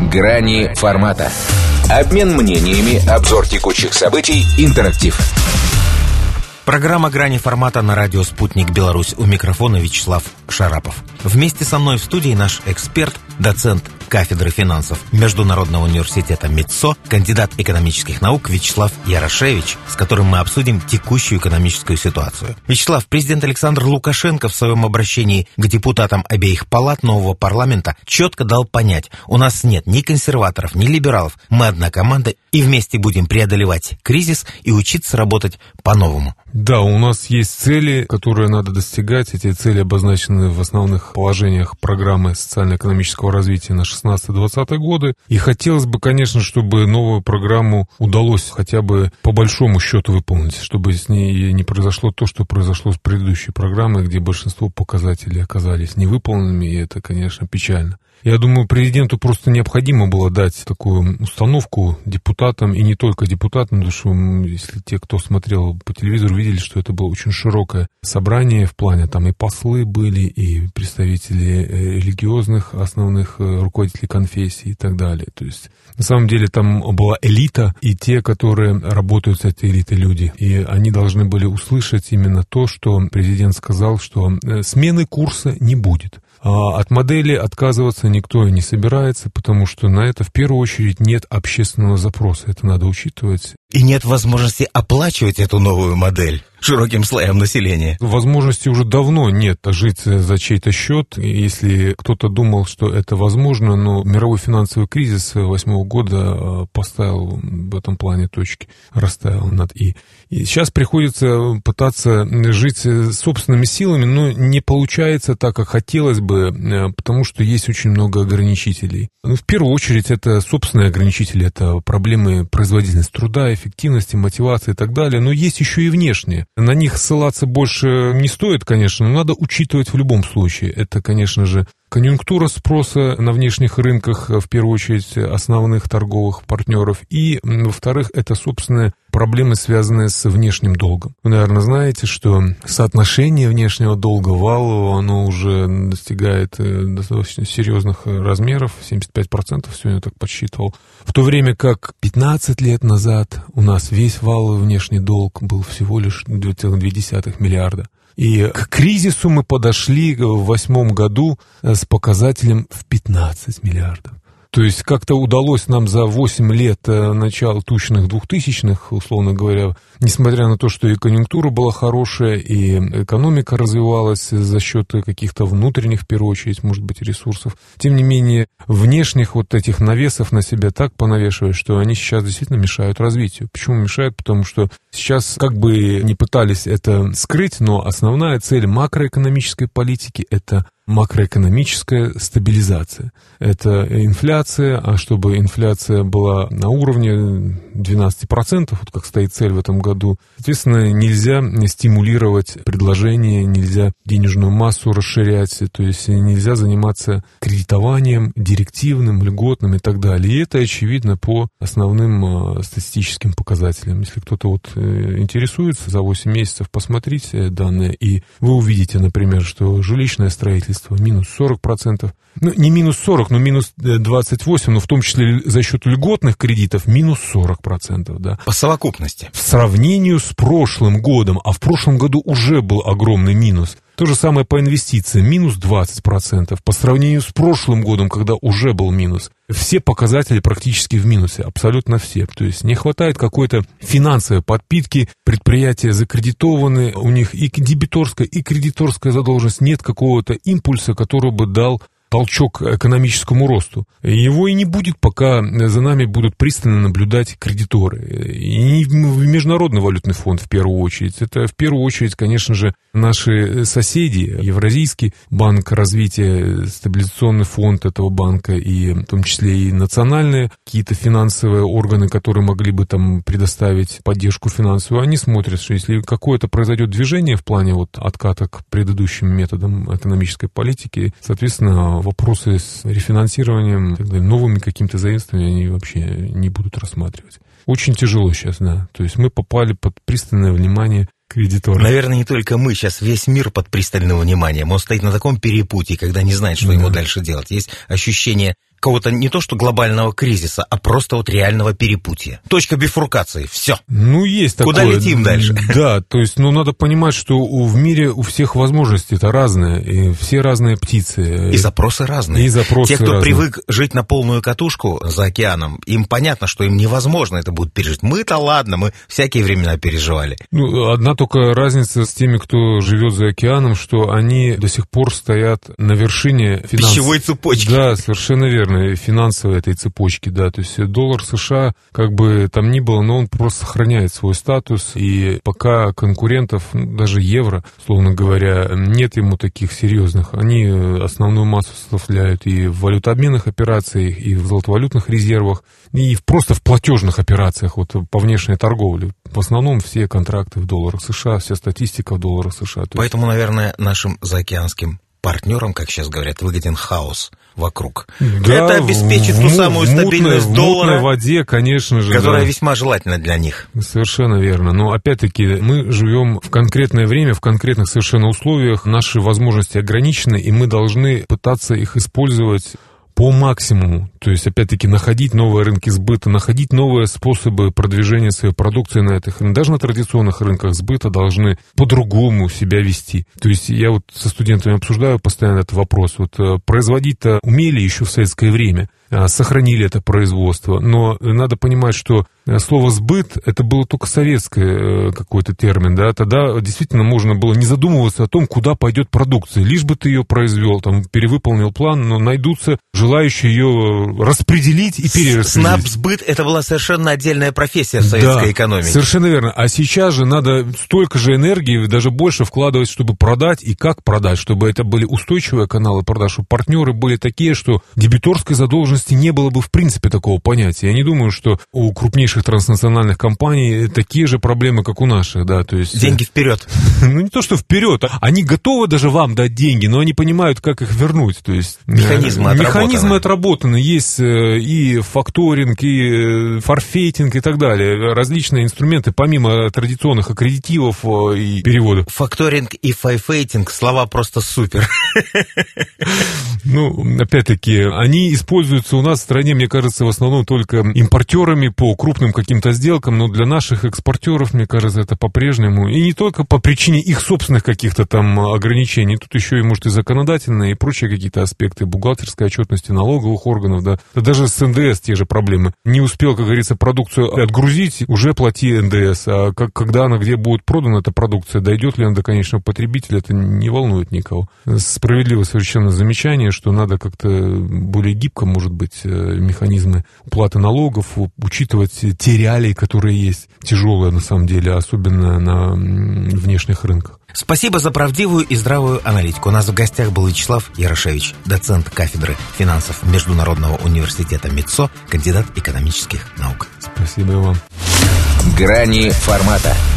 Грани формата. Обмен мнениями, обзор текущих событий, интерактив. Программа «Грани формата» на радио «Спутник Беларусь». У микрофона Вячеслав Шарапов. Вместе со мной в студии наш эксперт, доцент кафедры финансов Международного университета МИДСО, кандидат экономических наук Вячеслав Ярошевич, с которым мы обсудим текущую экономическую ситуацию. Вячеслав, президент Александр Лукашенко в своем обращении к депутатам обеих палат нового парламента четко дал понять: у нас нет ни консерваторов, ни либералов, мы одна команда и вместе будем преодолевать кризис и учиться работать по-новому. Да, у нас есть цели, которые надо достигать. Эти цели обозначены в основных положениях программы социально-экономического развития на 16-20 годы. И хотелось бы, конечно, чтобы новую программу удалось хотя бы по большому счету выполнить, чтобы с ней не произошло то, что произошло с предыдущей программой, где большинство показателей оказались невыполненными, и это, конечно, печально. Я думаю, президенту просто необходимо было дать такую установку депутатам, и не только депутатам, потому что если те, кто смотрел по телевизору, видели, что это было очень широкое собрание в плане, там и послы были, и представители религиозных основных руководителей конфессий и так далее. То есть, на самом деле, там была элита, и те, которые работают с этой элитой люди, и они должны были услышать именно то, что президент сказал, что смены курса не будет. А от модели отказываться никто не собирается, потому что на это в первую очередь нет общественного запроса. Это надо учитывать. И нет возможности оплачивать эту новую модель широким слоям населения. Возможности уже давно нет жить за чей-то счет. Если кто-то думал, что это возможно, но мировой финансовый кризис 2008 года поставил в этом плане точки, расставил над «и». И сейчас приходится пытаться жить собственными силами, но не получается так, как хотелось бы, потому что есть очень много ограничителей. В первую очередь это собственные ограничители, это проблемы производительности труда, эффективности, мотивации и так далее, но есть еще и внешние. На них ссылаться больше не стоит, конечно, но надо учитывать в любом случае. Это, конечно же, конъюнктура спроса на внешних рынках, в первую очередь основных торговых партнеров, и, во-вторых, это, собственно, проблемы, связанные с внешним долгом. Вы, наверное, знаете, что соотношение внешнего долга в валу, оно уже достигает достаточно серьезных размеров, 75%, сегодня я так подсчитывал. В то время как 15 лет назад у нас весь валовый внешний долг был всего лишь 2,2 миллиарда. И к кризису мы подошли в 2008 году с показателем в 15 миллиардов. То есть как-то удалось нам за 8 лет начала тучных 2000-х, условно говоря, несмотря на то, что и конъюнктура была хорошая, и экономика развивалась за счет каких-то внутренних, в первую очередь, может быть, ресурсов, тем не менее, внешних вот этих навесов на себя так понавешивают, что они сейчас действительно мешают развитию. Почему мешают? Потому что сейчас, как бы не пытались это скрыть, но основная цель макроэкономической политики – это макроэкономическая стабилизация. Это инфляция, а чтобы инфляция была на уровне 12%, вот как стоит цель в этом году, соответственно, нельзя стимулировать предложение, нельзя денежную массу расширять, то есть нельзя заниматься кредитованием, директивным, льготным и так далее. И это очевидно по основным статистическим показателям. Если кто-то вот интересуется, за 8 месяцев посмотрите данные, и вы увидите, например, что жилищное строительство минус 40%. Ну, не минус 40, но минус 28, но в том числе за счет льготных кредитов минус 40%. Да. По совокупности. В сравнении с прошлым годом, а в прошлом году уже был огромный минус. То же самое по инвестициям, минус 20%. По сравнению с прошлым годом, когда уже был минус. Все показатели практически в минусе, абсолютно все. То есть не хватает какой-то финансовой подпитки, предприятия закредитованы, у них и дебиторская, и кредиторская задолженность, нет какого-то импульса, который бы дал толчок экономическому росту. Его и не будет, пока за нами будут пристально наблюдать кредиторы. И Международный валютный фонд в первую очередь. Это в первую очередь, конечно же, наши соседи. Евразийский банк развития, стабилизационный фонд этого банка, и в том числе и национальные какие-то финансовые органы, которые могли бы там предоставить поддержку финансовую, они смотрят, что если какое-то произойдет движение в плане вот отката к предыдущим методам экономической политики, соответственно, вопросы с рефинансированием, и так далее, новыми какими-то заимствованиями они вообще не будут рассматривать. Очень тяжело сейчас, да. То есть мы попали под пристальное внимание кредиторов. Наверное, не только мы, сейчас весь мир под пристальным вниманием. Он стоит на таком перепутье, когда не знает, что ему дальше делать. Есть ощущение какого-то не то что глобального кризиса, а просто вот реального перепутья. Точка бифуркации, все. Ну, есть такое. Куда летим дальше? Да, то есть, надо понимать, что в мире у всех возможности-то разные, и все разные птицы. И запросы разные. И запросы Те, кто разные. привык жить на полную катушку за океаном, им понятно, что им невозможно это будет пережить. Мы-то ладно, мы всякие времена переживали. Одна только разница с теми, кто живет за океаном, что они до сих пор стоят на вершине пищевой цепочки. Да, совершенно верно, финансовой этой цепочки, да. То есть доллар США, как бы там ни было, но он просто сохраняет свой статус, и пока конкурентов, даже евро, условно говоря, нет ему таких серьезных. Они основную массу составляют и в валютообменных операциях, и в золотовалютных резервах, и просто в платежных операциях, вот по внешней торговле. В основном все контракты в долларах США, вся статистика в долларах США. Поэтому, наверное, нашим заокеанским партнерам, как сейчас говорят, выгоден хаос вокруг. Да, это обеспечит ту самую стабильность доллара, в мутной воде, конечно же, которая весьма желательна для них. Совершенно верно. Но опять-таки мы живем в конкретное время, в конкретных совершенно условиях. Наши возможности ограничены, и мы должны пытаться их использовать по максимуму. То есть, опять-таки, находить новые рынки сбыта, находить новые способы продвижения своей продукции на этих рынках. Даже на традиционных рынках сбыта должны по-другому себя вести. То есть, я вот со студентами обсуждаю постоянно этот вопрос. Вот производить-то умели еще в советское время, сохранили это производство, но надо понимать, что слово «сбыт» — это было только советский какой-то термин, да, тогда действительно можно было не задумываться о том, куда пойдет продукция, лишь бы ты ее произвел, там, перевыполнил план, но найдутся желающие ее распределить и перераспределить. Снабсбыт — это была совершенно отдельная профессия в советской экономике. Совершенно верно, а сейчас же надо столько же энергии, даже больше вкладывать, чтобы продать и как продать, чтобы это были устойчивые каналы продаж, чтобы партнеры были такие, что дебиторской задолженности не было бы в принципе такого понятия. Я не думаю, что у крупнейших транснациональных компаний такие же проблемы, как у наших, да, то есть... Деньги вперед. Ну, не то, что вперед, они готовы даже вам дать деньги, но они понимают, как их вернуть, то есть... Механизмы отработаны. Есть и факторинг, и форфейтинг, и так далее. Различные инструменты, помимо традиционных аккредитивов и переводов. Факторинг и форфейтинг — слова просто супер. Ну, опять-таки, они используются у нас в стране, мне кажется, в основном только импортерами по крупным каким-то сделкам, но для наших экспортеров, мне кажется, это по-прежнему, и не только по причине их собственных каких-то там ограничений, тут еще и, может, и законодательные, и прочие какие-то аспекты бухгалтерской отчетности, налоговых органов, да, даже с НДС те же проблемы. Не успел, как говорится, продукцию отгрузить, уже плати НДС, а когда она где будет продана, эта продукция, дойдет ли она до конечного потребителя, это не волнует никого. Справедливо совершенно замечание, что надо как-то более гибко, может быть, механизмы уплаты налогов, учитывать те реалии, которые есть, тяжелые на самом деле, особенно на внешних рынках. Спасибо за правдивую и здравую аналитику. У нас в гостях был Вячеслав Ярошевич, доцент кафедры финансов Международного университета МИДСО, кандидат экономических наук. Спасибо вам. Грани формата.